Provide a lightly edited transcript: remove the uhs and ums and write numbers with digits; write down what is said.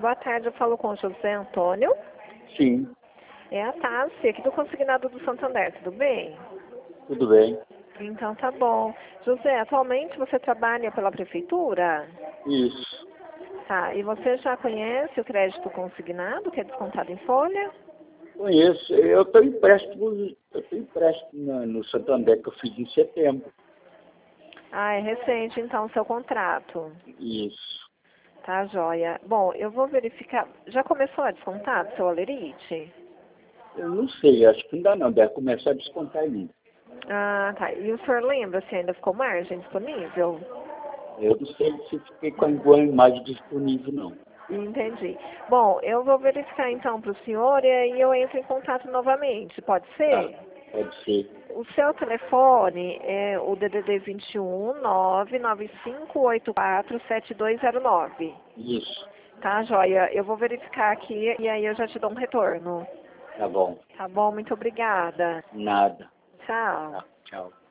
boa tarde. Eu falo com o José Antônio. Sim, É a Tassi, aqui do Consignado do Santander, tudo bem? tudo bem. Então tá bom. José, atualmente você trabalha pela prefeitura? Isso. Tá, e você já conhece o crédito consignado, que é descontado em folha? Conheço. Eu tenho empréstimo no Santander que eu fiz em setembro. Ah, é recente então o seu contrato. Isso. Tá, joia. Bom, eu vou verificar. Já começou a descontar do seu Alerite? Eu não sei, acho que ainda não. Deve começar a descontar ainda. Ah, tá. E o senhor lembra se ainda ficou margem disponível? Eu não sei se fiquei com a imagem disponível, não. Entendi. Bom, eu vou verificar então para o senhor e aí eu entro em contato novamente. Pode Tá, ser? pode ser. O seu telefone é o DDD 21 995847209. Isso. Tá, joia? Eu vou verificar aqui e aí eu já te dou um retorno. Tá bom. Tá bom? Muito obrigada. Nada. Tchau. Tá, tchau.